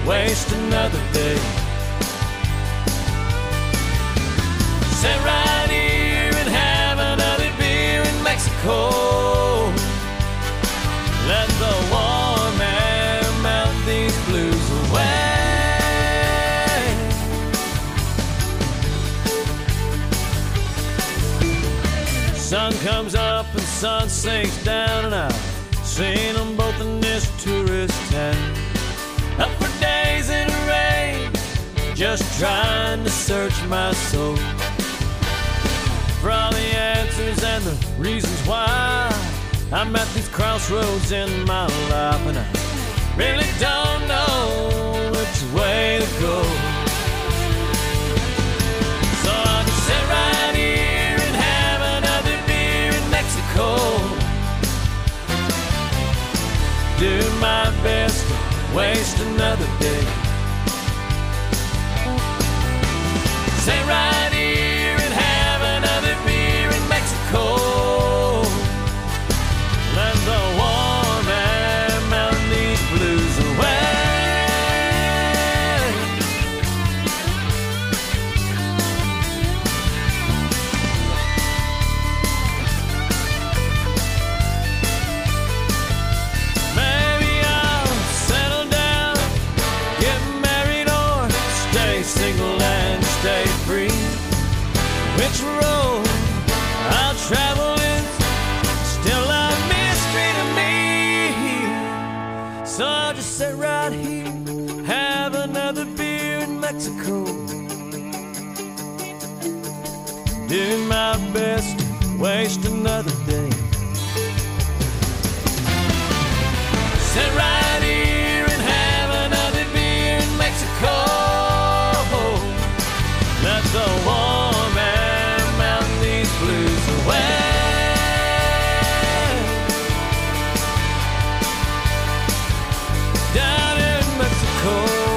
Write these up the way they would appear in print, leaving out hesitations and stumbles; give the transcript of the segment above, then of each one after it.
waste another day. Sit right here and have another beer in Mexico. Let the warm air melt these blues away. Sun comes up and sun sinks down, and I've seen them both in this tourist town. Up for days in the rain, just trying to search my soul for all the answers and the reasons why I'm at these crossroads in my life, and I really don't know which way to go. So I'll just sit right here and have another beer in Mexico. Do my best to waste another day. Sit right here and have another beer in Mexico. Let the warm air melt these blues away. Maybe I'll settle down, get married, or stay single and stay free. Which road I'll travel is still a mystery to me. So I'll just sit right here, have another beer in Mexico. Do my best to waste another day. Sit right here and have another beer in Mexico. Let the warm air melt these blues away. Down in Mexico.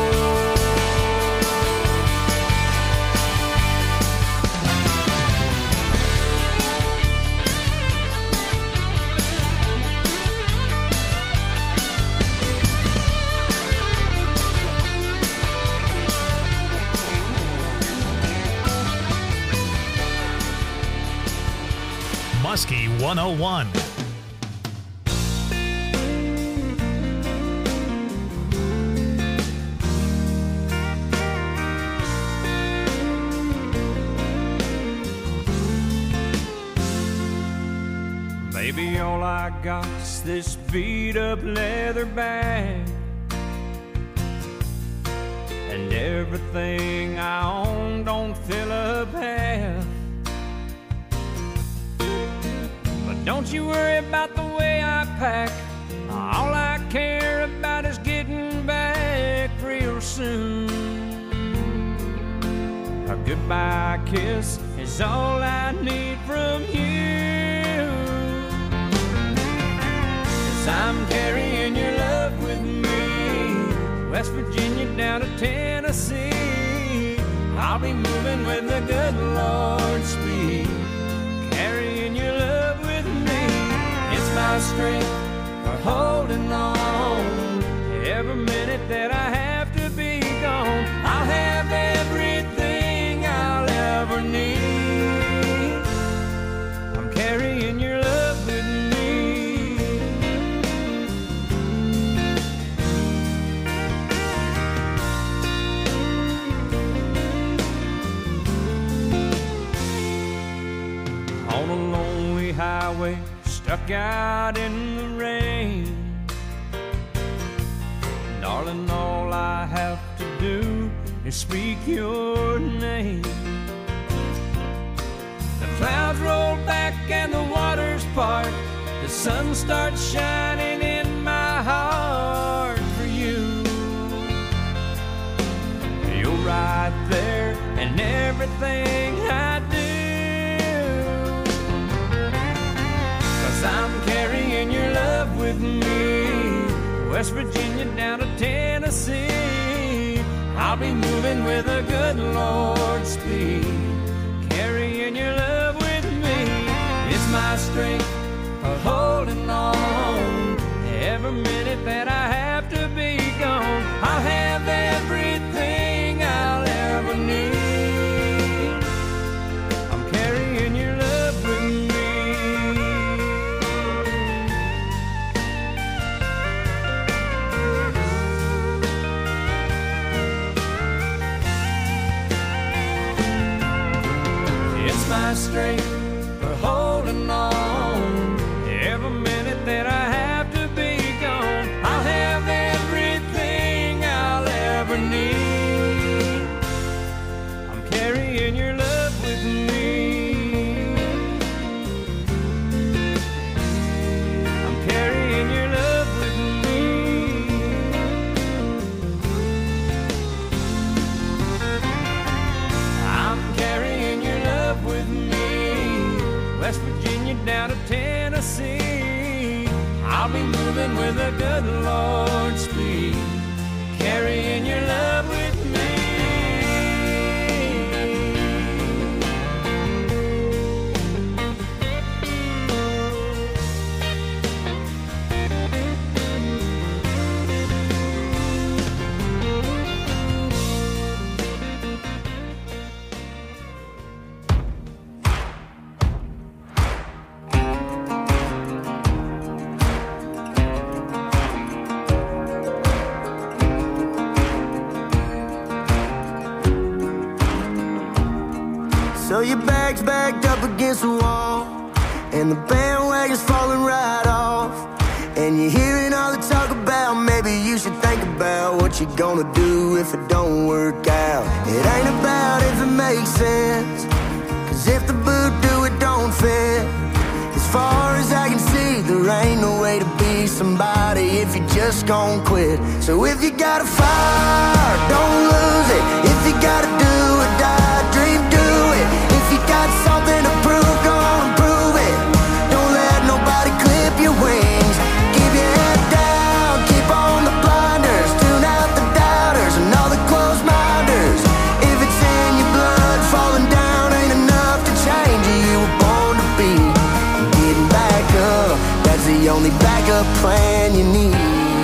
Muskie 101. Baby, all I got is this beat up leather bag, and everything I own don't fill up half. But don't you worry about the way I pack. All I care about is getting back real soon. A goodbye kiss is all I need from you. 'Cause I'm carrying your love with me, West Virginia down to Tennessee. I'll be moving with the good Lord's speed, carrying your love with me. It's my strength for holding on. Every minute that I have to be gone, I'll have everything I'll ever need. I'm carrying your love with me. On a lonely highway, stuck out in the rain, darling, all I have to do is speak your name. The clouds roll back and the waters part, the sun starts shining in my heart for you. You're right there in everything I do, 'cause I'm carrying your love with me, West Virginia down to Tennessee. I'll be moving with a good Lord's speed, carrying your love with me. It's my strength for holding on. Every minute that I have to be gone, I'll have that my strength for holding on. Every minute that I have to be gone, I'll have everything I'll ever need. I'm carrying your love with me. I'm carrying your love with me. I'm carrying your love with me. West Virginia down to Tennessee. I'll be moving with a good Lord speed, carrying your love with me. So your bag's backed up against the wall, and the bandwagon's falling right off, and you're hearing all the talk about maybe you should think about what you're gonna do if it don't work out. It ain't about if it makes sense, 'cause if the boot do, it don't fit. As far as I can see, there ain't no way to be somebody if you just gon' quit. So if you got a fire, don't lose it. If you gotta do or die, dream, do it. If you got something to prove, go on and prove it. Don't let nobody clip your wings. Keep your head down, keep on the blinders. Tune out the doubters and all the closed minders. If it's in your blood, falling down ain't enough to change you. You were born to be. Getting back up, that's the only backup plan you need.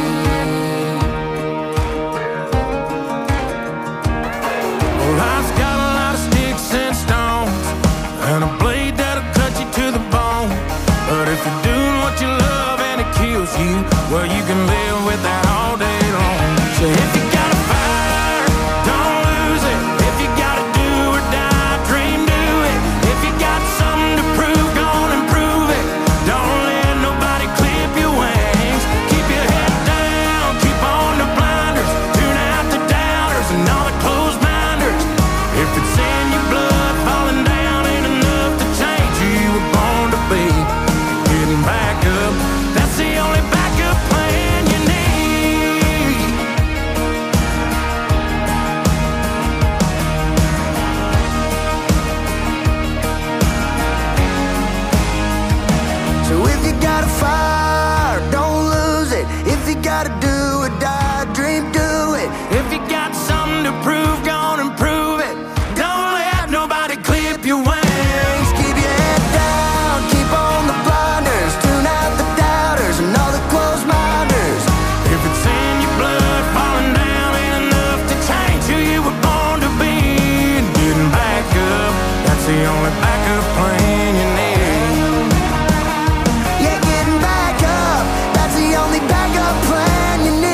Life's got a lot of sticks and stones, and a blade that'll cut you to the bone. But if you're doing what you love and it kills you, well, you can live with that all day long. So if you got a fire, don't lose it. If you gotta do or die, dream, do it. If you got something to prove, go on and prove it. Don't let nobody clip your wings. Keep your head down, keep on the blinders. Tune out the doubters and all the closed minders. If it's in your blood, falling down ain't enough to change who you were born to be. Getting back up, that's the only backup plan you need. So if you got a fire, don't lose it. If you gotta do or die, dream, do it. If you got something to prove, go on and prove it. Don't let nobody clip your wings. Keep your head down, keep on the blinders. Tune out the doubters and all the closed minders. If it's in your blood, falling down ain't enough to change who you were born to be. And getting back up, that's the only backup plan you need. Yeah, getting back up, that's the only backup plan you need.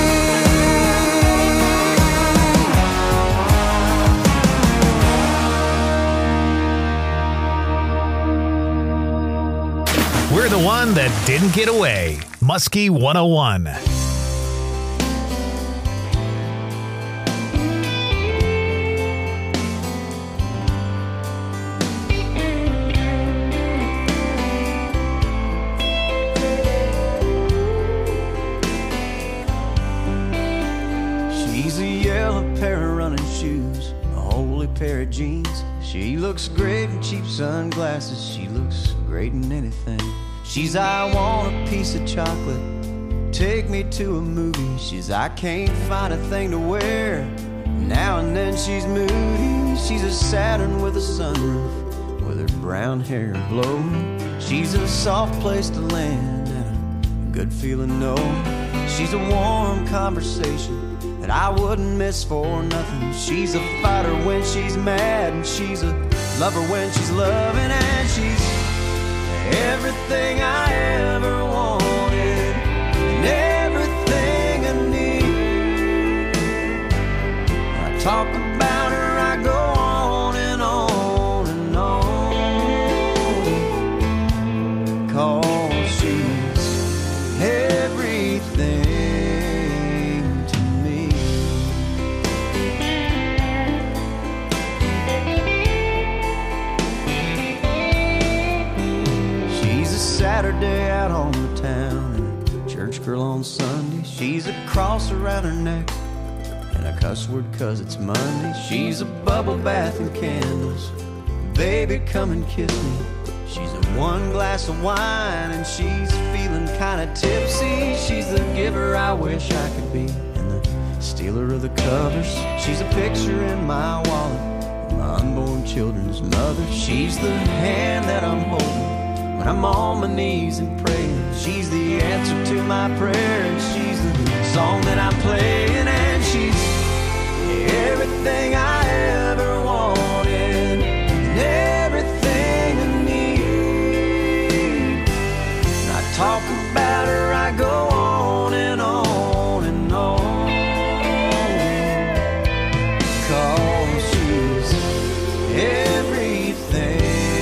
We're the one that didn't get away. Muskie 101. She's a yellow pair of running shoes, a holy pair of jeans. She looks great in cheap sunglasses. She looks great in anything. She's I want a piece of chocolate, take me to a movie. She's I can't find a thing to wear. Now and then she's moody. She's a Saturn with a sunroof, with her brown hair blowing. She's a soft place to land and a good feeling no. She's a warm conversation that I wouldn't miss for nothing. She's a fighter when she's mad, and she's a lover when she's loving, and she's everything I ever wanted and everything I need. I talk about her, I go on and on and on. Saturday out on the town, and a church girl on Sunday. She's a cross around her neck and a cuss word 'cause it's Monday. She's a bubble bath and candles. Baby, come and kiss me. She's a one glass of wine and she's feeling kinda tipsy. She's the giver I wish I could be and the stealer of the covers. She's a picture in my wallet, my unborn children's mother. She's the hand that I'm holding when I'm on my knees and praying. She's the answer to my prayer, and she's the song that I'm playing. And she's everything I ever wanted and everything I need. When I talk about her, I go on and on and on, 'cause she's everything.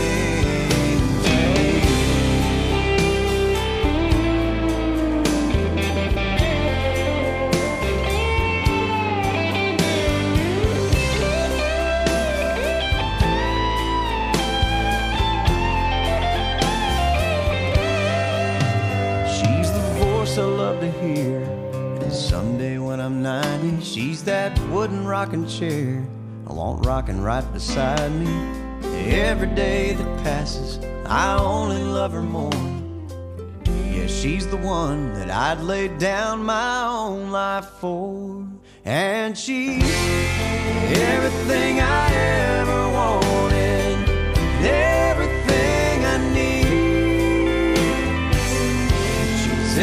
I love to hear, and someday when I'm 90, she's that wooden rocking chair I want rocking right beside me. Every day that passes, I only love her more. Yeah, she's the one that I'd lay down my own life for. And she's everything I ever wanted, everything I need. She's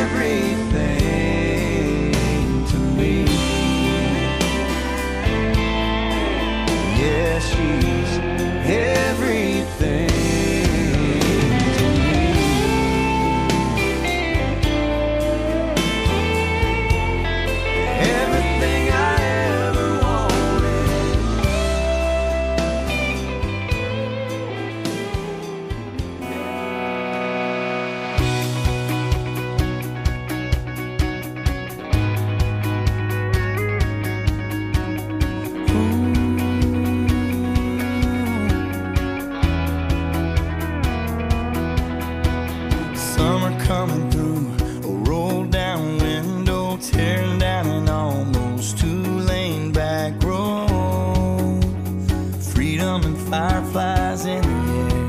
everything to me. Yeah, she's everything to me. Everything I ever wanted. Summer coming through, a roll down window, tearing down an almost two-lane back road. Freedom and fireflies in the air.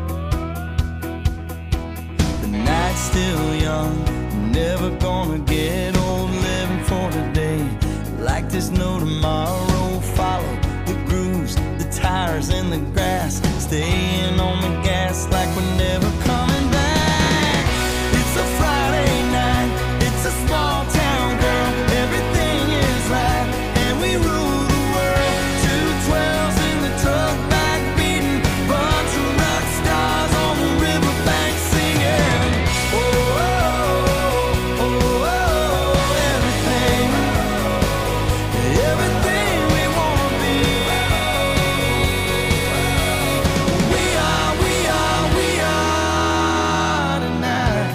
The night's still young, never gonna get old, living for today. Like there's no tomorrow, follow the grooves, the tires in the grass, staying on the gas like we're never coming back. It's a Friday night, it's a small town, girl, everything is right, and we rule the world. 212s in the truck back beating, bunch of rock stars on the riverbank singing. Oh, oh, oh, oh, everything, everything we wanna be. We are tonight.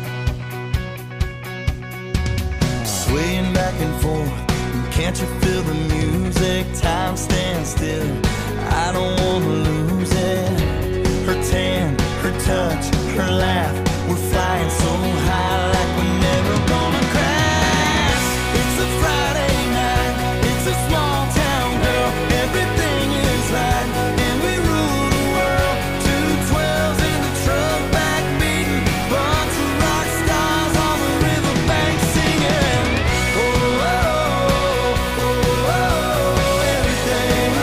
Swaying back and forth, can't you feel the music? Time stands still, I don't wanna lose it. Her tan, her touch, her laugh, we're flying so high like we're never gonna crash. It's a Friday night, it's a small town, girl, everything is right, and we rule the world. 212s in the truck back beating, bunch of rock stars on the riverbank singing. Oh, oh, oh, oh, everything,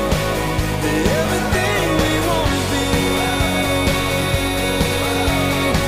everything we wanna be.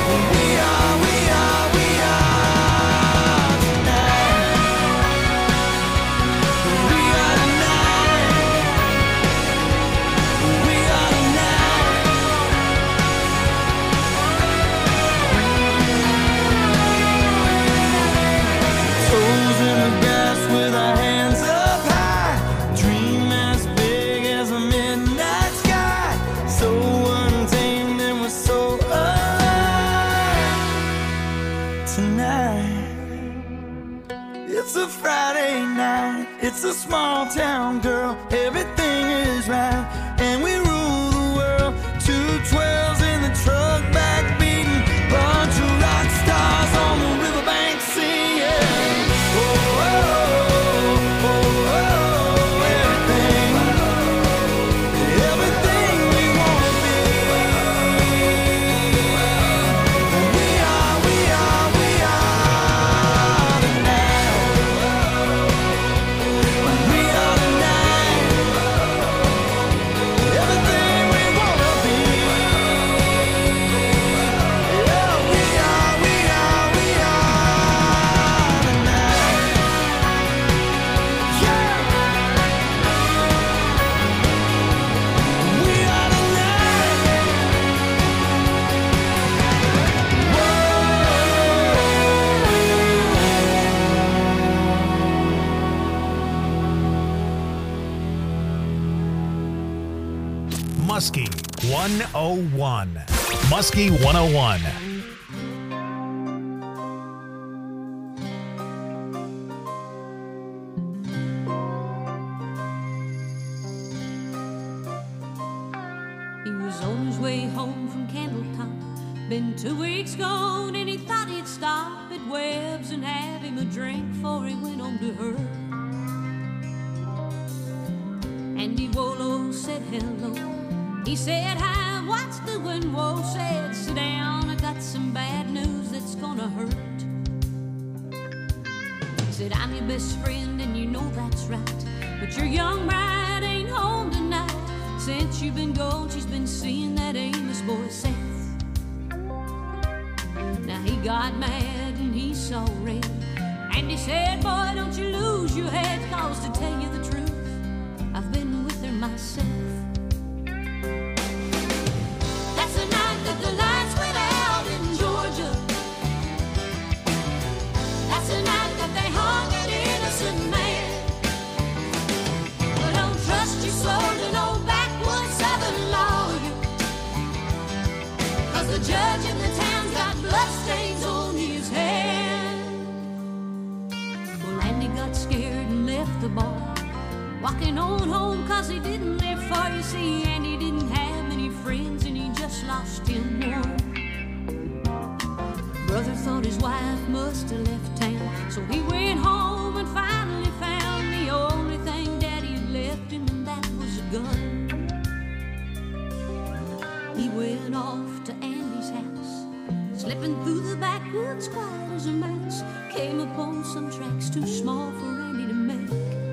Muskie 101. Muskie 101. He was on his way home from Candletop. Been 2 weeks gone and he thought he'd stop at Webb's and have him a drink before he went on to her. Andy Wolo said hello. He said hi, what's doing? Whoa, said sit down, I got some bad news that's gonna hurt. He said I'm your best friend and you know that's right, but your young bride ain't home tonight. Since you've been gone, she's been seeing that Amos boy Seth. Now he got mad and he saw red, and he said, boy, don't you lose your head, cause to tell you the truth, I've been with her myself. That's the night that the lights went out in Georgia. That's the night that they hung an innocent man. But don't trust your soul to no backwoods southern lawyer, cause the judge in the town's got bloodstains on his hand. Well, Andy got scared and left the bar, walking on home cause he didn't live far. You see, Andy didn't have many friends and he just lost him one. Brother thought his wife must have left town, so he went home and finally found the only thing Daddy had left him, and that was a gun. He went off to Andy's house, slipping through the backwoods quiet as a mouse. Came upon some tracks too small for Andy to make.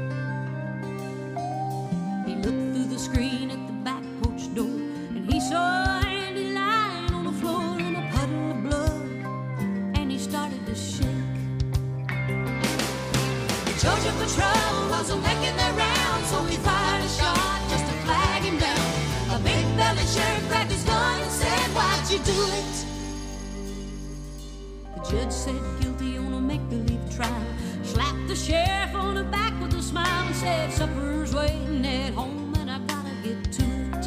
He looked through the screen at the back porch door, and he saw Andy lying on the floor in a puddle of blood, and he started to shake. The Georgia Patrol wasn't making their round, so he fired a shot just to flag him down. A big-bellied sheriff grabbed his gun and said, why'd you do it? The judge said guilty on a make-believe trial, slapped the sheriff on the back with a smile and said, supper's waiting at home and I gotta get to it.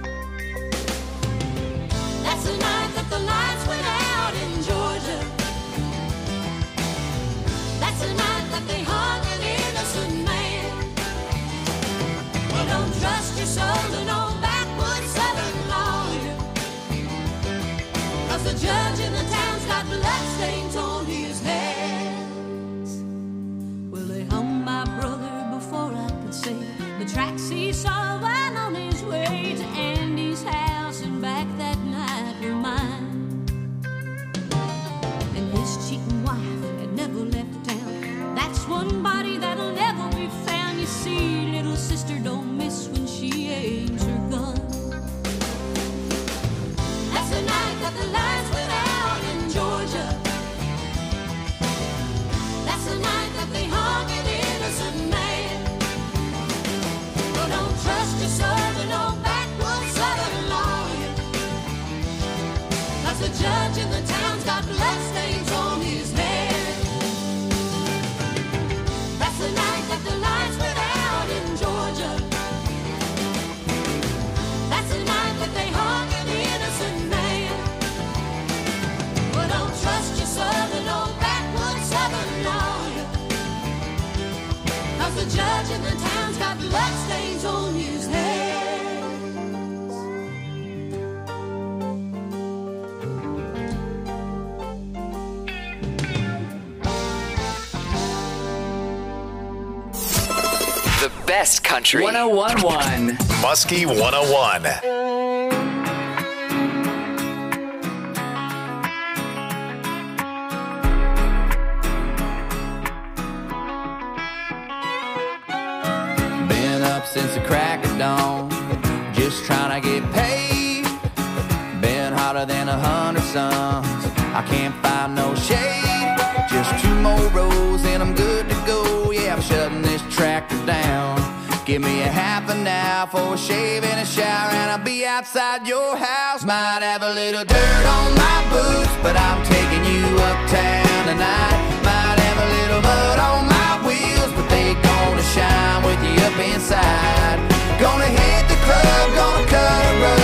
That's the night that the lights went out in Georgia. That's the night that they hung an innocent man. Well, don't trust your soul to no backwoods southern lawyer, cause the judge in the town's got bloodstains on his hands. Well, they hung my brother before I could say the tracks he saw while on his way to Andy's house and back that night were mine. And his cheating wife had never left town. That's one body that'll never be found. You see, little sister don't miss when she aims her gun. That's the night that the lights went out in Georgia. That's the night that they hung an innocent man. Well, don't trust your soul to no backwoods southern lawyer, cause the judge in the town's got bloodstains on his head. That's the night that the lights went out in Georgia. That's the night that they hung an innocent man. Well, don't trust your soul to no backwoods southern lawyer, cause the judge in the town's got bloodstains on his hands. The best country. 101.1. Muskie 101. Been up since the crack of dawn, just trying to get paid. Been hotter than 100 suns, I can't find no shade. Just 2 more rows and I'm good to go. Yeah, I'm shutting this tractor down. Give me a half an hour for a shave and a shower, and I'll be outside your house. Might have a little dirt on my boots, but I'm taking you uptown tonight. Might have a little mud on my wheels, but they gonna shine with you up inside. Gonna hit the club, gonna cut a rug.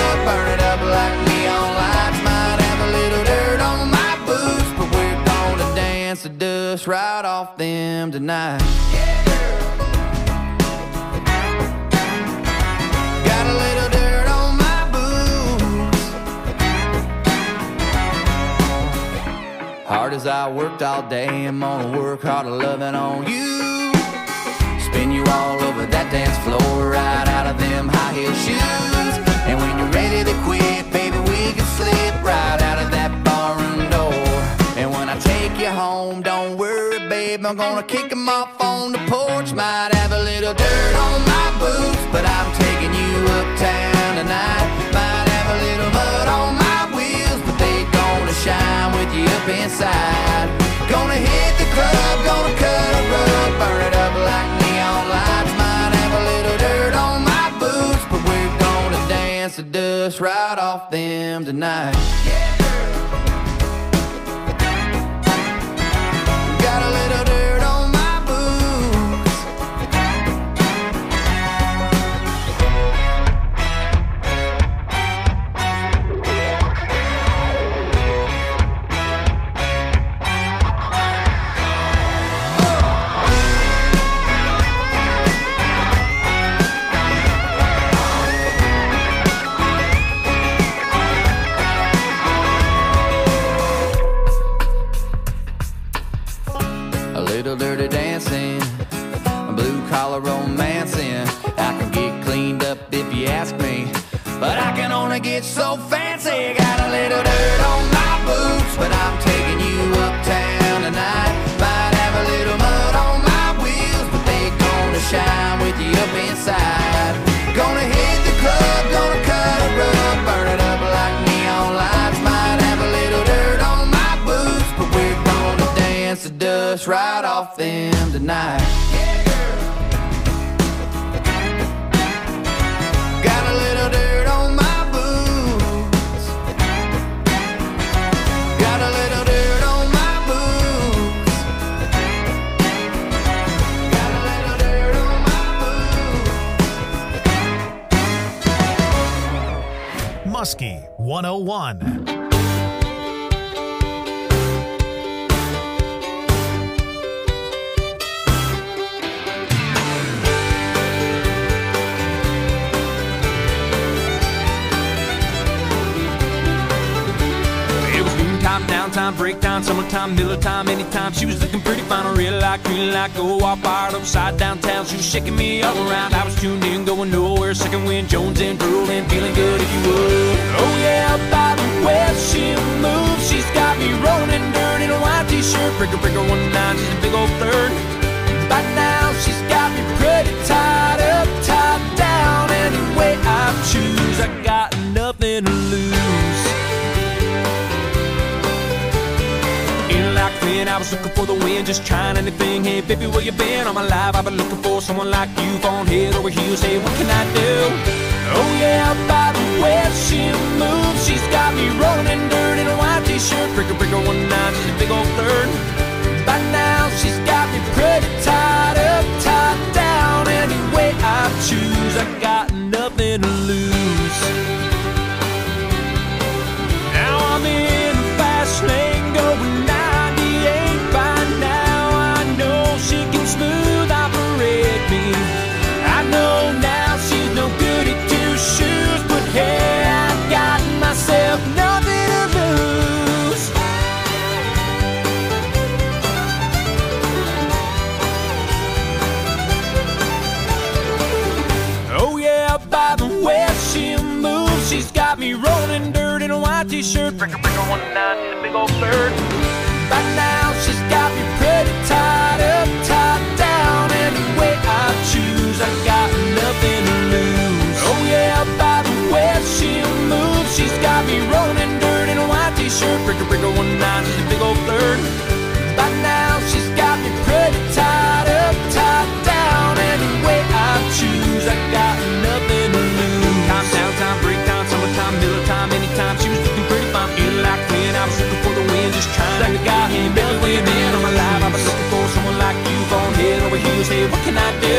tonight. Got a little dirt on my boots. Hard as I worked all day, I'm gonna work harder loving on you. Spin you all over that dance floor, right out of them high heel shoes. And when you're ready to quit, baby, we can slip right out of that barroom door. And when I take you home, don't worry, babe, I'm gonna kick them off on the porch. Might have a little dirt on my boots, but I'm taking you uptown tonight. Might have a little mud on my wheels, but they gonna shine with you up inside. Gonna hit the club, gonna cut a rug, burn it up like neon lights. Might have a little dirt on my boots, but we're gonna dance the dust right off them tonight. Got a little dirt on my boots. A little dirty dancing, a blue collar romancing. I can get cleaned up if you ask me, but I can only get so fancy. Got a little dirt on my boots, but I'm taking you uptown tonight. Might have a little mud on my wheels, but they gonna shine with you up inside. Gonna hit the club, gonna cut a rug, burn it up like neon lights. Might have a little dirt on my boots, but we're gonna dance the dust right off them tonight. Got a little dirt on my boots. Got a little dirt on my boots. Got a little dirt on my boots. Muskie 101. Downtime, breakdown, summertime, Miller time, anytime. She was looking pretty fine, I really like, green light, go all fired upside downtown. She was shaking me all around, I was tuned in, going nowhere. Second wind, Jones and drooling, feeling good if you would. Oh yeah, by the way she moves, she's got me rolling in dirt in a white t-shirt. Breaker, breaker, 1-9, she's a big old third. By now she's got me pretty tied up, tied down. Any way I choose, I got nothing to lose. Like then I was looking for the wind, just trying anything. Hey baby, where you been? All my life I've been looking for someone like you, falling head over heels. Hey, what can I do? Oh yeah, by the way she moves, she's got me rolling in dirt in a white t-shirt. Breaker, breaker, 1-9, she's a big old third. By now she's got me pretty tied up, tied down. Any way I choose, I got nothing to lose. Now I'm in the fast lane going 98 by now. I know she can smooth operate me. I know now she's no good at two shoes, but hey, I got myself nothing to lose. Oh yeah, by the way she moves, she's got me rolling dirt in a white t-shirt. Breaker, breaker, 1-9, in a big old third. By now she's got me pretty tied up, tied down. Any way I choose, I got nothing to lose. Oh yeah, by the way she moves, she's got me rolling dirt in a white t-shirt. Breaker, breaker, 1-9, she's a big old third. By now she's got me pretty tied up, tied down. Any way I choose, I got nothing to lose. Time, downtime, breakdown, summertime, Miller time, anytime. She was looking pretty fine, feeling like when I was looking for the wind, just trying like a guy. Hey, Billy, where you been? All my life I've been looking for someone like you, falling head over heels. Hey, what can I do?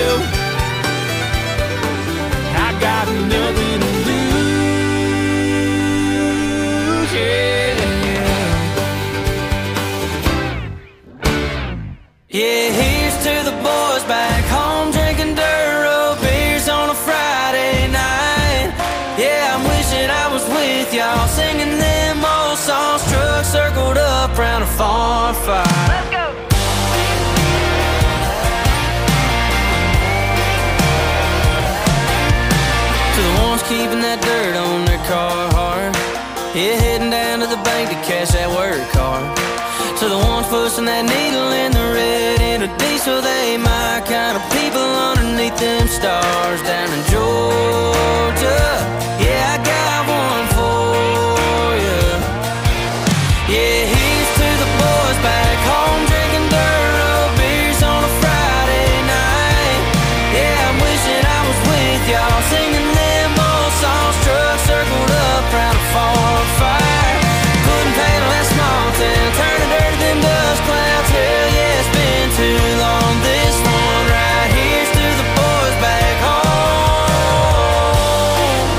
I got nothing to lose, yeah. Yeah, here's to Mulsanne's truck circled up round a farm fire. Let's go. To the ones keeping that dirt on their Carhartt, yeah, heading down to the bank to cash that work card. To the ones pushing that needle in the red in a diesel, they my kind of people underneath them stars down in Georgia. Yeah, I got one for you. Yeah, here's to the boys back home drinking dirt road beers on a Friday night. Yeah, I'm wishing I was with y'all singing them old songs. Truck circled up round a farm fire, putting paint on that small town, turning dirt to them dust clouds. Hell yeah, it's been too long. This one right here's to the boys back home.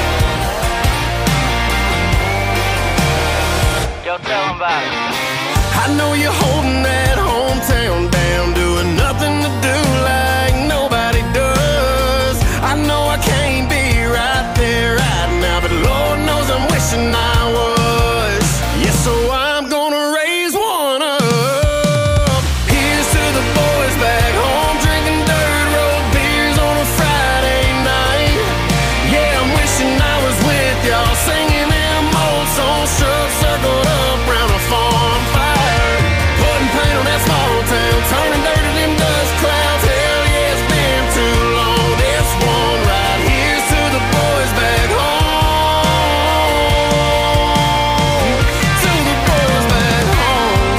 Yo, tell them about it. I know you're holding that hometown down, doing nothing to do like nobody does. I know I can't be right there right now, but Lord knows I'm wishing I was. Yeah, so I'm gonna raise one up. Here's to the boys back home drinking dirt road beers on a Friday night. Yeah, I'm wishing I was with y'all singing them old songs. Truck circled up round a farm fire, putting paint on that small town, turning dirt to them dust clouds. Hell yeah, it's been too long. This one right here's to the boys back home. To the boys back home.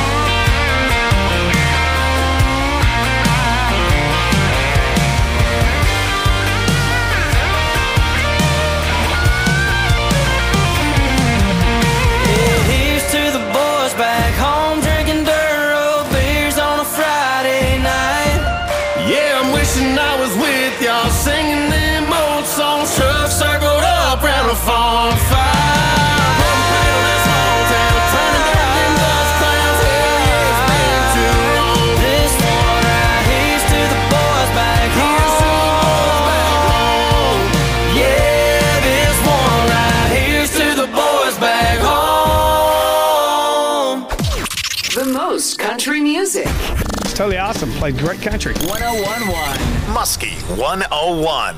Yeah, here's to the boys back home drinking dirt road beers on a Friday night. Yeah, I'm wishing I was with y'all singing them old songs. Truck circled up round a farm fire, putting paint on that small town, turning dirt to them dust clouds. Hell yeah, it's been too long. This one right here's to the boys back Here's to the boys back home. Yeah, this one right here's to the boys back home. The most country music. It's totally awesome. Played great country. 1011. Muskie 101.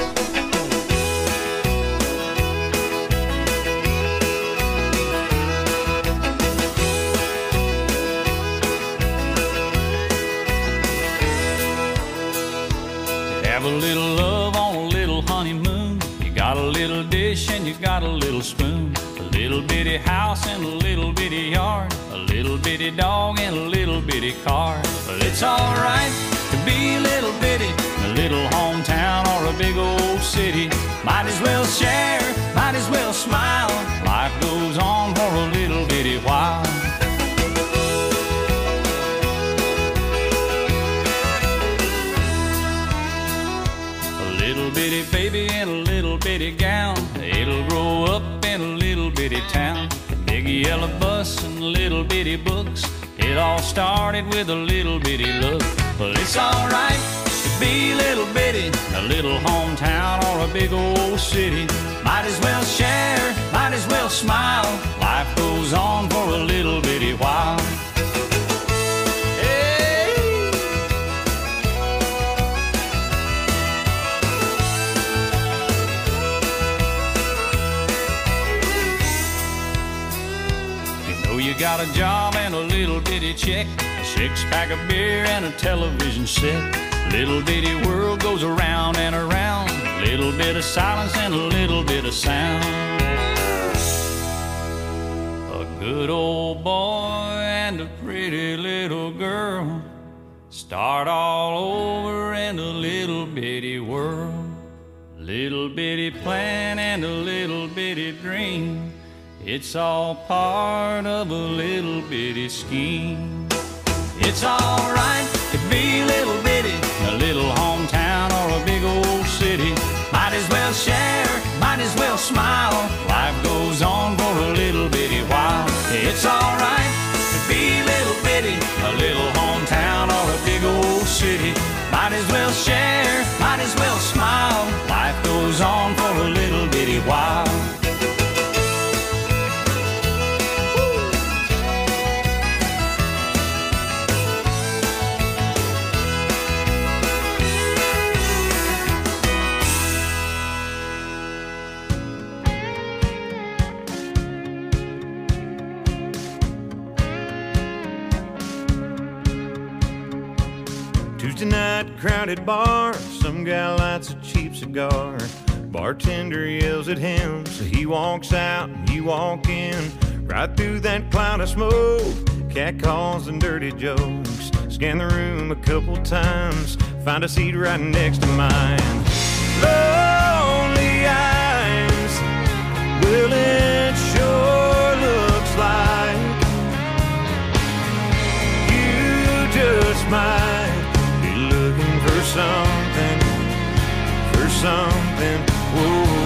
Have a little love on a little honeymoon. You got a little dish and you got a little spoon. A little bitty house and a little bitty yard. A little bitty dog and a little bitty car. But it's alright to be a little bitty. A little hometown or a big old city. Might as well share, might as well smile. Life goes on for a little bitty while. A little bitty baby in a little bitty gown. It'll grow up in a little bitty town. Big yellow bus and little bitty books. It all started with a little bitty look. But it's alright to be a little bitty. A little hometown or a big old city. Might as well share, might as well smile. Life goes on for a little bitty while. You got a job and a little bitty check, a six-pack of beer and a television set. Little bitty world goes around and around. Little bit of silence and a little bit of sound. A good old boy and a pretty little girl start all over in a little bitty world. Little bitty plan and a little bitty dream. It's all part of a little bitty scheme. It's alright to be a little bitty, a little hometown or a big old city. Might as well share, might as well smile. Life goes on for a little bitty while. It's alright to be a little bitty, a little hometown or a big old city. Might as well share, might as well smile. Life goes on for a little bitty while. that crowded bar, some guy lights a cheap cigar. Bartender yells at him, so he walks out and you walk in. Right through that cloud of smoke, cat calls and dirty jokes. Scan the room a couple times, find a seat right next to mine. Lonely eyes, well it sure looks like you just might be looking for something, whoa.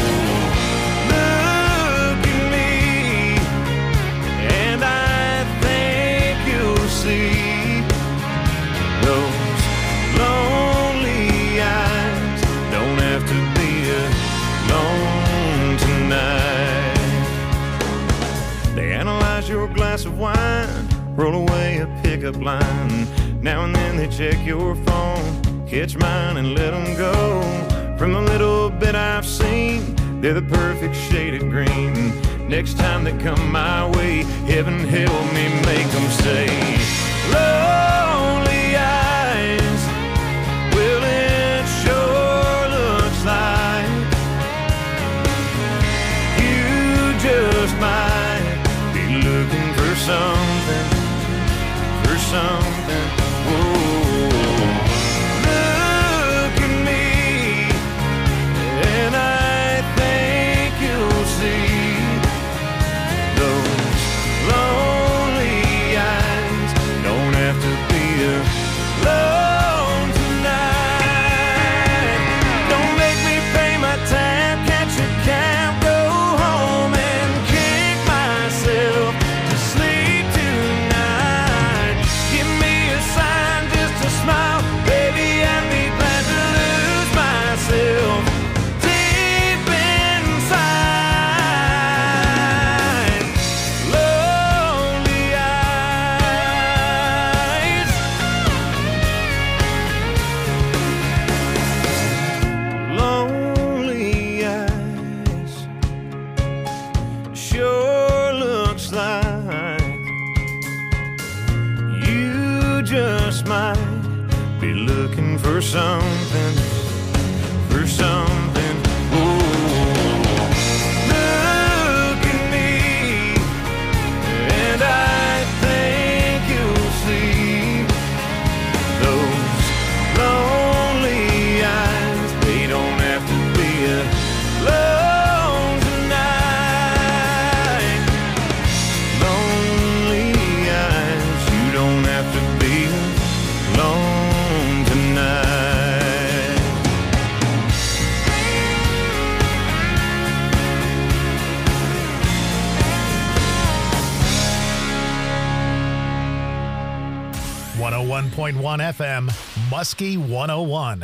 Look at me, and I think you'll see those lonely eyes don't have to be alone tonight. They analyze your glass of wine, roll away a pickup line. Now and then they check your phone, catch mine and let them go. From the little bit I've seen, they're the perfect shade of green. Next time they come my way, heaven help me make them say, lonely eyes, well it sure looks like you just might be looking for something, whoa. FM, Muskie 101.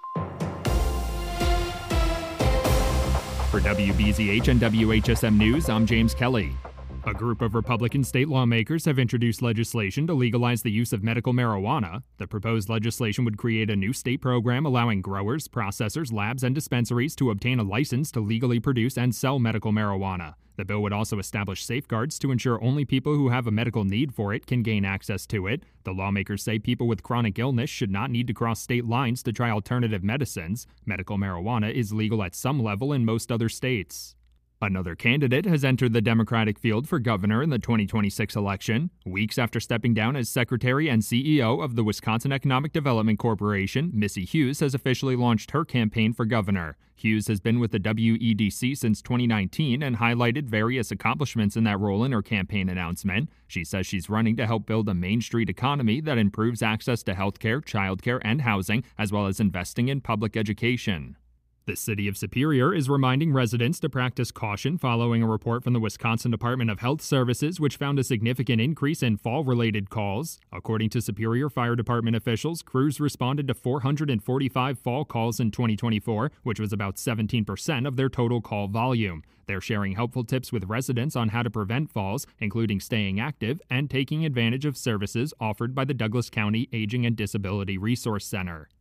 For WBZH and WHSM News, I'm James Kelly. A group of Republican state lawmakers have introduced legislation to legalize the use of medical marijuana. The proposed legislation would create a new state program allowing growers, processors, labs, and dispensaries to obtain a license to legally produce and sell medical marijuana. The bill would also establish safeguards to ensure only people who have a medical need for it can gain access to it. The lawmakers say people with chronic illness should not need to cross state lines to try alternative medicines. Medical marijuana is legal at some level in most other states. Another candidate has entered the Democratic field for governor in the 2026 election. Weeks after stepping down as secretary and CEO of the Wisconsin Economic Development Corporation, Missy Hughes has officially launched her campaign for governor. Hughes has been with the WEDC since 2019 and highlighted various accomplishments in that role in her campaign announcement. She says she's running to help build a Main Street economy that improves access to healthcare, childcare, and housing, as well as investing in public education. The city of Superior is reminding residents to practice caution following a report from the Wisconsin Department of Health Services, which found a significant increase in fall-related calls. According to Superior Fire Department officials, crews responded to 445 fall calls in 2024, which was about 17% of their total call volume. They're sharing helpful tips with residents on how to prevent falls, including staying active and taking advantage of services offered by the Douglas County Aging and Disability Resource Center.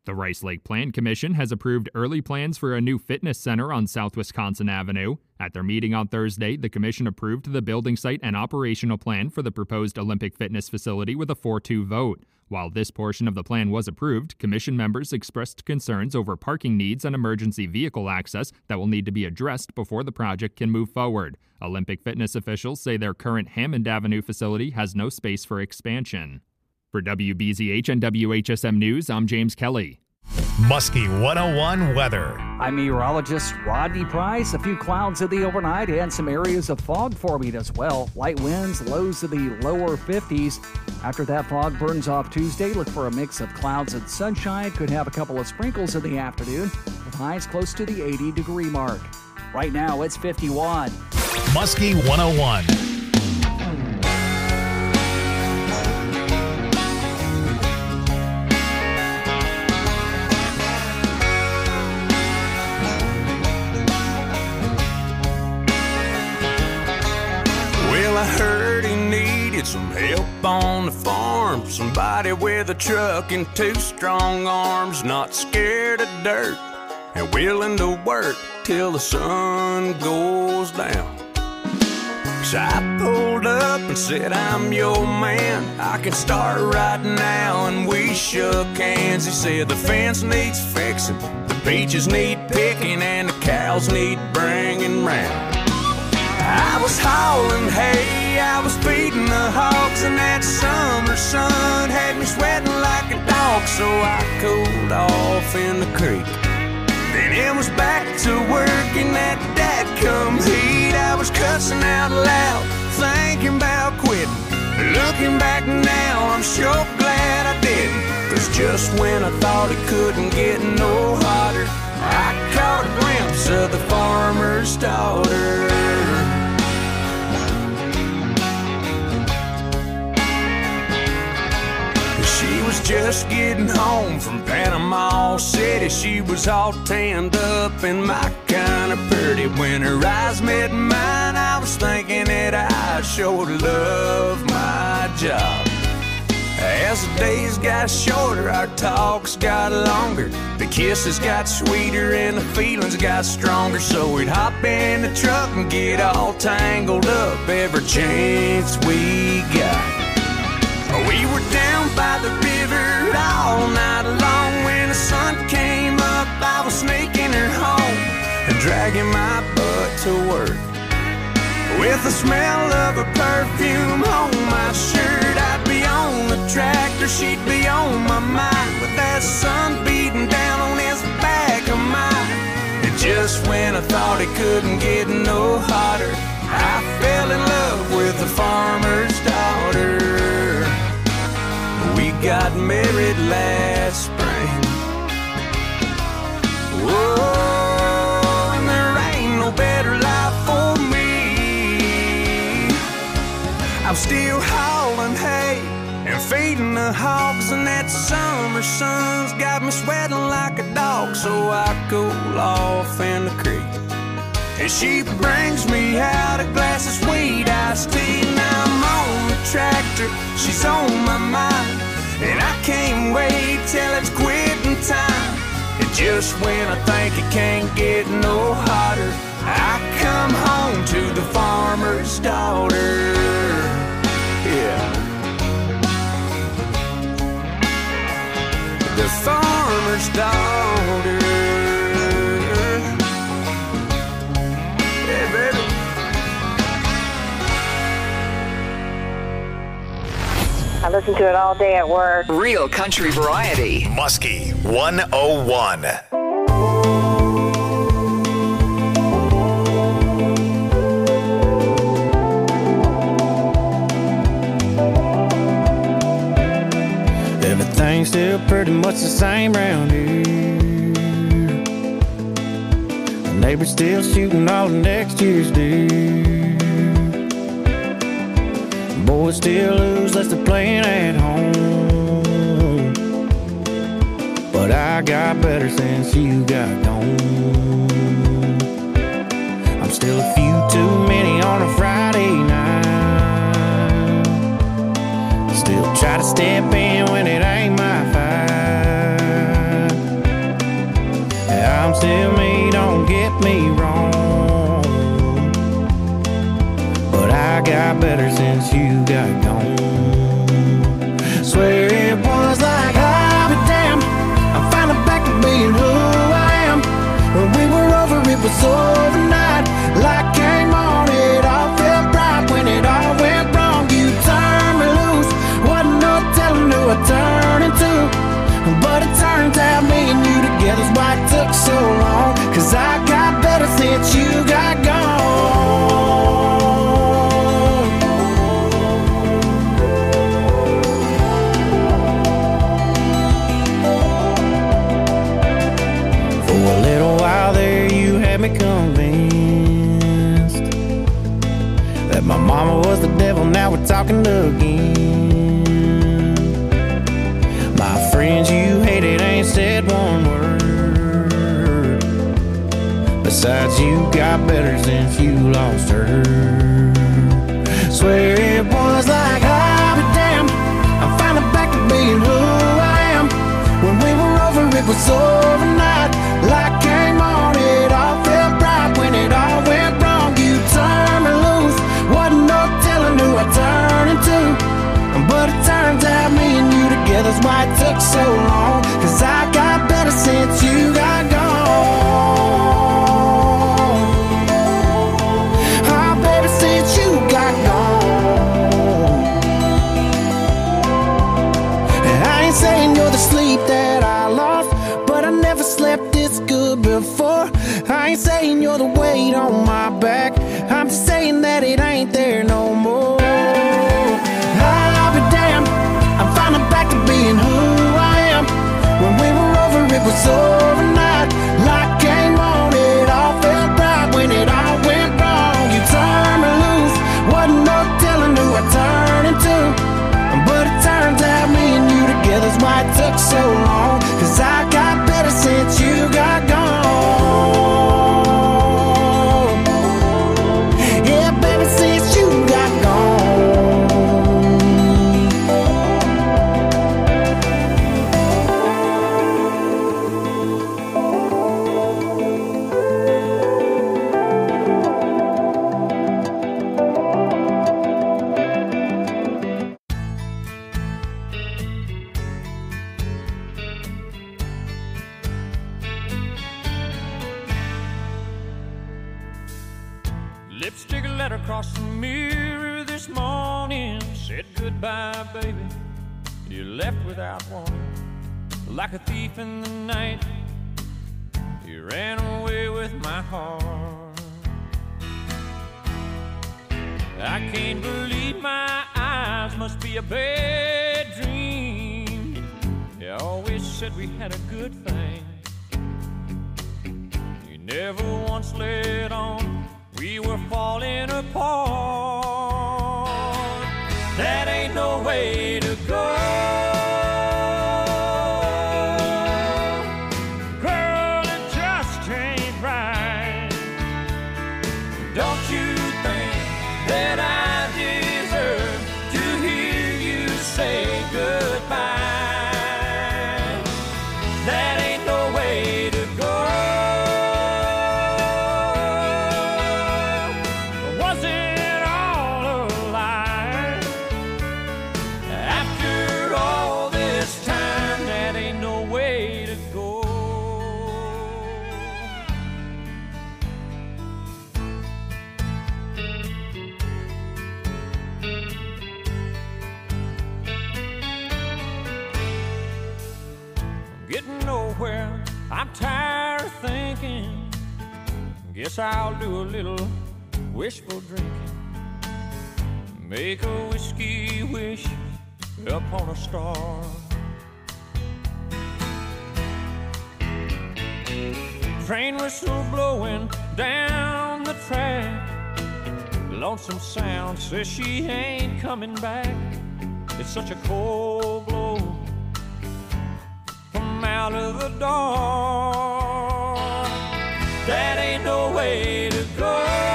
The Rice Lake Plan Commission has approved early plans for a new fitness center on South Wisconsin Avenue. At their meeting on Thursday, the commission approved the building site and operational plan for the proposed Olympic fitness facility with a 4-2 vote. While this portion of the plan was approved, commission members expressed concerns over parking needs and emergency vehicle access that will need to be addressed before the project can move forward. Olympic fitness officials say their current Hammond Avenue facility has no space for expansion. For WBZH and WHSM News, I'm James Kelly. Muskie 101 weather. I'm meteorologist Rodney Price. A few clouds in the overnight and some areas of fog forming as well. Light winds, lows in the lower 50s. After that fog burns off Tuesday, look for a mix of clouds and sunshine. Could have a couple of sprinkles in the afternoon with highs close to the 80-degree mark. Right now, it's 51. Muskie 101. I heard he needed some help on the farm. Somebody with a truck and 2 strong arms, not scared of dirt and willing to work till the sun goes down. So I pulled up and said, I'm your man, I can start right now. And we shook hands. He said the fence needs fixing, the peaches need picking, and the cows need bringing round. I was hauling hay, I was feeding the hogs, and that summer sun had me sweating like a dog. So I cooled off in the creek. Then it was back to work in that dadgum heat. I was cussing out loud, thinking about quitting. Looking back now, I'm sure glad I didn't. 'Cause just when I thought it couldn't get no hotter, I caught a glimpse of the farmer's daughter. She was just getting home from Panama City. She was all tanned up and my kind of pretty. When her eyes met mine, I was thinking that I sure love my job. As the days got shorter, our talks got longer. The kisses got sweeter and the feelings got stronger. So we'd hop in the truck and get all tangled up every chance we got. We were down by the river all night long. When the sun came up, I was sneaking her home and dragging my butt to work. With the smell of her perfume on my shirt, I'd be on the tractor, she'd be on my mind. With that sun beating down on his back of mine. And just when I thought it couldn't get no hotter, I fell in love with the farmer's daughter. We got married last spring. Whoa, and there ain't no better life for me. I'm still hauling hay and feeding the hogs, and that summer sun's got me sweating like a dog. So I cool off in the creek, and she brings me out a glass of sweet iced tea. Now I'm on the tractor, she's on my mind, and I can't wait till it's quitting time. And just when I think it can't get no hotter, I come home to the farmer's daughter. Yeah. The farmer's daughter. Yeah, baby. I listen to it all day at work. Real country variety. Muskie 101. Everything's still pretty much the same round here. The neighbor's still shooting all of next year's deer. Boys still lose unless they're playing at home. But I got better since you got gone. I'm still a few too many on a Friday night. Still try to step in when it ain't my fight. better since you got gone. Swear it was like, I'll be damned, I'm finally back to being who I am. When we were over, it was overnight. Light came on, it all felt right. When it all went wrong, you turned me loose. Wasn't no telling who I turned into. But it turns out me and you together's why it took so long. 'Cause I got better since you got gone. For a little while there you had me convinced that my mama was the devil, now we're talking again. My friends you hated ain't said one word. Besides, you got better since you lost her. Swear it was like, I'll be damned, I'm finally back to being who I am. When we were over, it was overnight. Light came on, it all felt right. When it all went wrong, you turned me loose. Wasn't no telling who I turned into. But it turns out me and you together's why it took so long. 'Cause I got better since you got gone. Oh, baby, since you got gone. And I ain't saying you're the sleep that I lost, but I never slept this good before. I ain't saying you're the weight on my back, I'm just saying that it ain't there no more. I'm finally back to being who I am. When we were over, it was overnight. Light came on, it all felt right. When it all went wrong, you turned me loose. Wasn't no telling who I turned into. But it turns out me and you together's why it took so long. 'Cause I got better since you got gone. Yeah, baby, since you got gone. Lipstick letter across the mirror this morning said goodbye, baby. You left without warning, like a thief in the night. You ran away with my heart. I can't believe my eyes, must be a bad dream. You always said we had a good thing. You never once let on we were falling apart. That ain't no way to go. Girl, it just ain't right. Don't you think that I deserve to hear you say goodbye? That ain't no way to go. I'm tired of thinking. Guess I'll do a little wishful drinking. Make a whiskey wish upon a star. Train whistle blowing down the track. Lonesome Sound says she ain't coming back. It's such a cold blow from out of the dark. That ain't no way to go.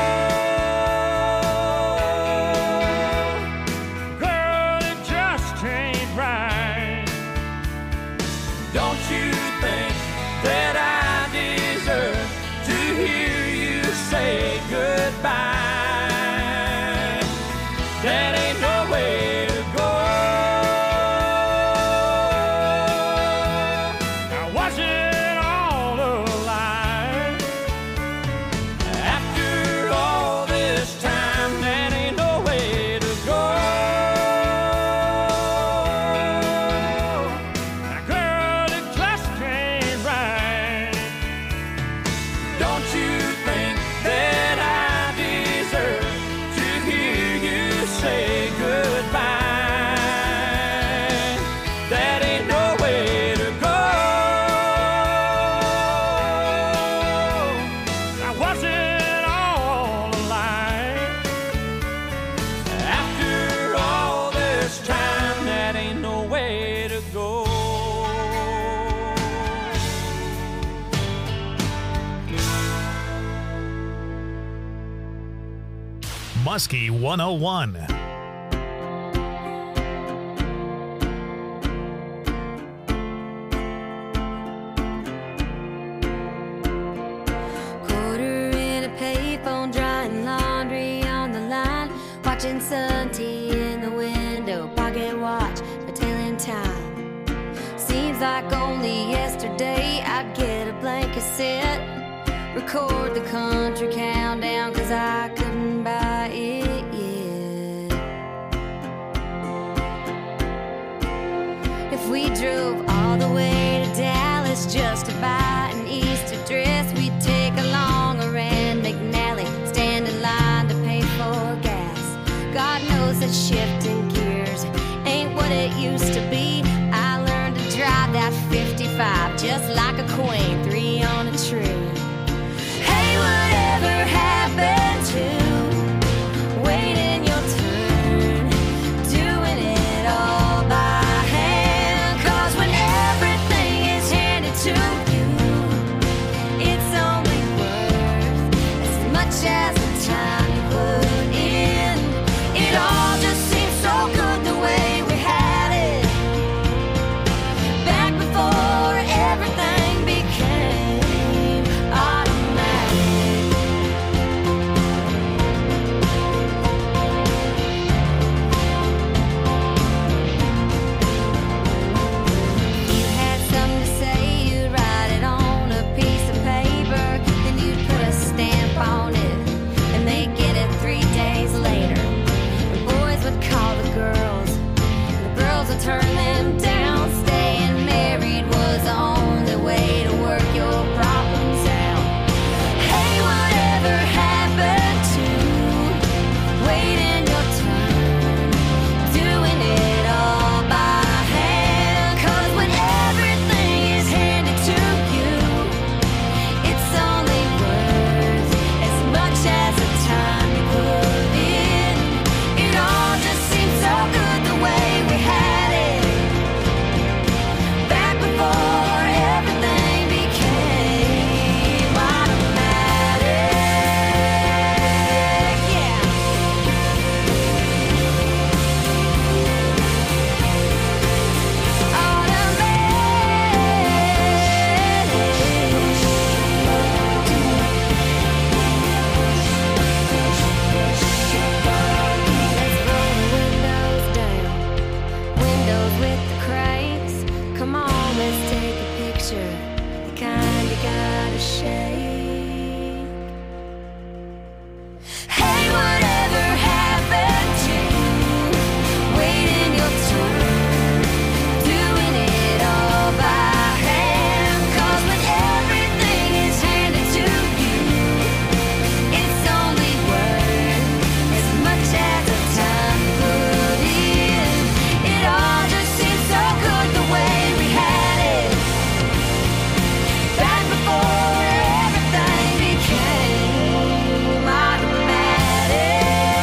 Girl, it just ain't right. Don't you think that I deserve to hear you say goodbye? Muskie 101. Quarter in a payphone, drying laundry on the line, watching sun tea in the window, pocket watch, a telling time. Seems like only yesterday I'd get a blank cassette, record the country countdown, 'cause I couldn't buy it yet. If we drove all the way to Dallas just to buy an Easter dress, we'd take along a Rand McNally, stand in line to pay for gas. God knows that shifting gears ain't what it used to be. I learned to drive that 55 just like a queen, 3 on a tree. Hey, whatever happened to waiting your turn, doing it all by hand? 'Cause when everything is handed to you, it's only worth as much as the time you put in. It all just seems so good the way we had it back before everything became automatic. You had something to say, you'd write it on a piece of paper, then you'd put a stamp on it, and they'd get it 3 days later. The boys would call the girls, and the girls would turn them down. Staying married was the only way to work your problems out. Hey, whatever happened to waiting your turn, doing it all by hand? 'Cause when everything is handed to you, it's only worth as much as the time you put in. It all just seems so good the way we had it back before everything became automatic. Yeah. Windows with the cranks. Come on, let's take a picture. The kind you gotta shake. Hey, whatever happened to waiting your turn, doing it all by hand? 'Cause when everything is handed to you, it's only worth as much as the time you put in. It all just seems so good the way we had it back before everything became automatic.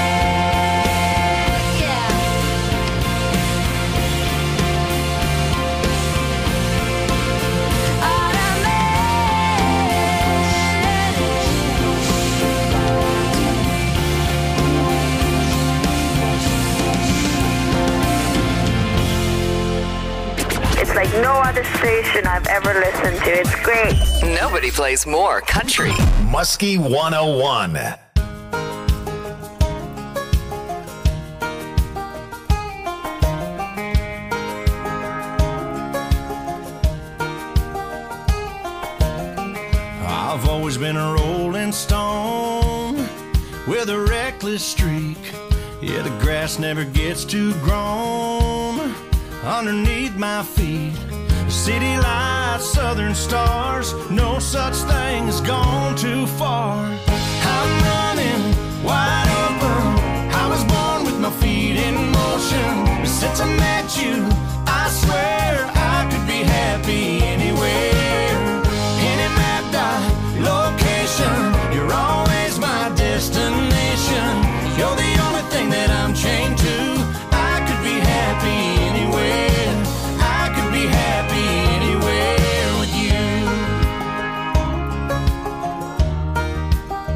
Yeah. It's like no other station I've ever listened to. It's great. Nobody plays more country. Muskie 101. I've always been a rolling stone with a reckless streak. Yeah, the grass never gets too grown underneath my feet. City lights, southern stars, no such thing as gone too far. I'm running wide open. I was born with my feet in motion. Since I met you, I swear I could be happy anywhere. Any mapped out location, you're always my destination. You're the only thing that I'm chained to. I could be happy anywhere. I could be happy anywhere with you.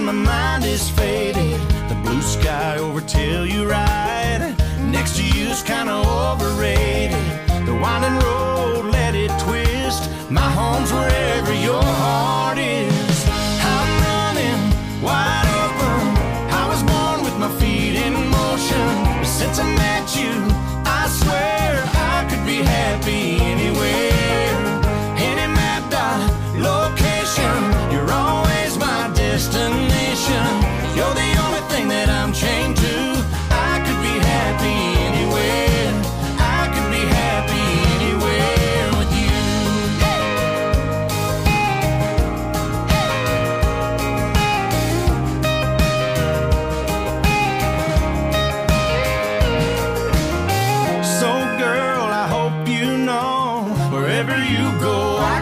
my mind is faded. The blue sky over Telluride next to you's kinda overrated. The winding road, let it twist. My home's wherever your heart is. I'm running wide open. I was born with my feet in motion. But since I met you, I swear I could be happy anywhere. Any map dot location, you're always my destination. You're the only thing that I'm chained to. I could be happy anywhere. I could be happy anywhere with you. So girl, I hope you know, wherever you go, I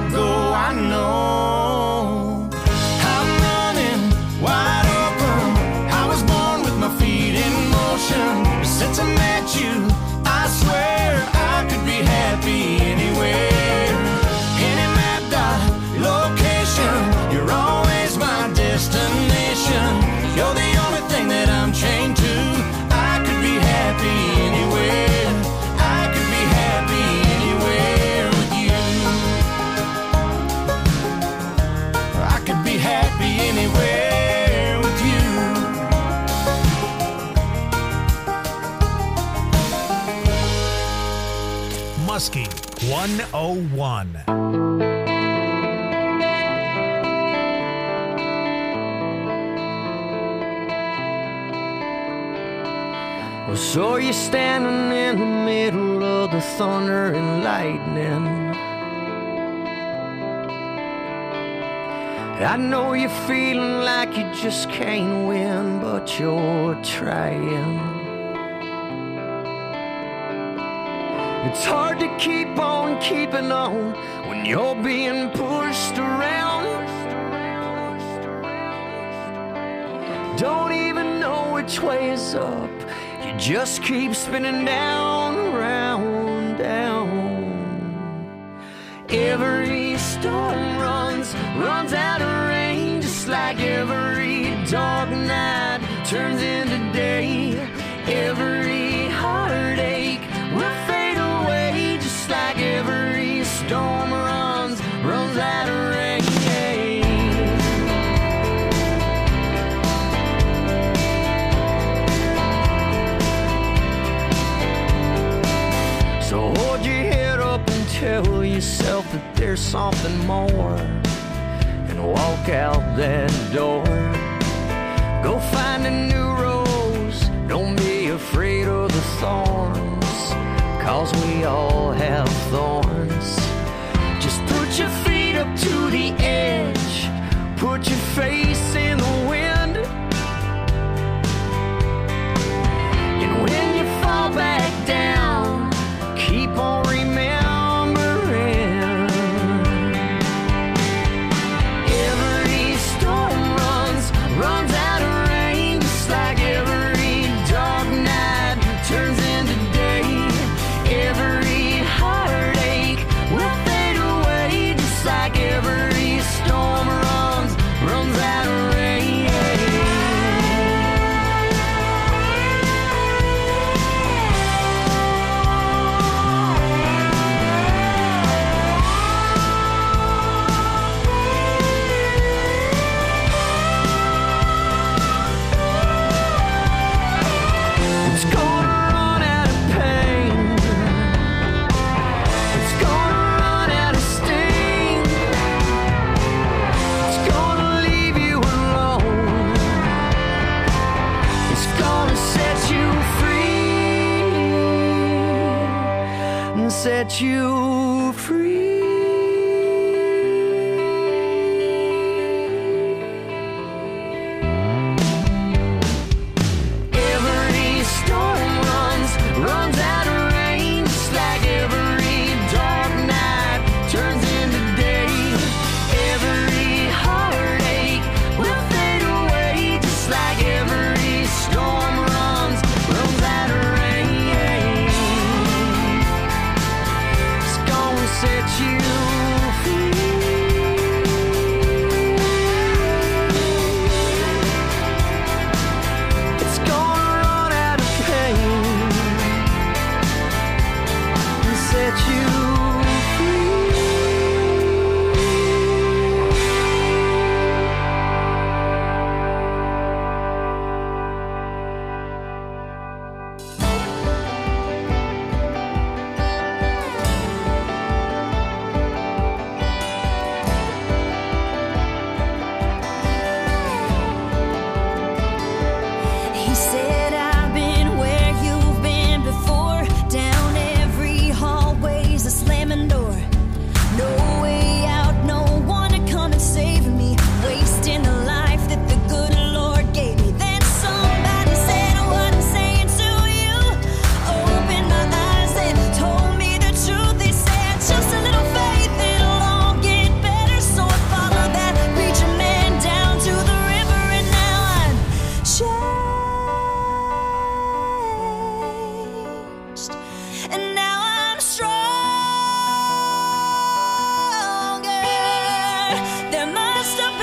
know. I'm running wide open. I was born with my feet in motion. But since I met you, I swear I could be happy anywhere. Any map dot location, you're always my destination. You're the only thing that I'm chained to. I could be happy anywhere. I could be happy anywhere with you. I could be happy anywhere with you. Muskie 101. Well, so you're standing in the middle of the thunder and lightning. I know you're feeling like you just can't win, but you're trying. It's hard to keep on keeping on when you're being pushed around. Don't even know which way is up. You just keep spinning down, round, down. Every storm runs out of rain, just like every dark night turns into day. Every heartache will fade away, just like every storm runs out of rain. So hold your head up and tell yourself that there's something more, and walk out that door. Go find a new rose, don't be afraid of the thorns, 'cause we all have thorns. Just put your feet up to the edge, put your face in the wind, and when you fall back down, keep on remembering. Every storm runs out of rain, just like every dark night turns into day. Every heartache will fade away, just like every storm runs out of rain. It's gonna run out of pain. It's gonna run out of sting. It's gonna leave you alone. It's gonna set you free and set you free. Every storm runs out of rain, just like every dark night turns into day. Every heartache will fade away, just like every storm runs out of rain. It's gonna set you free. step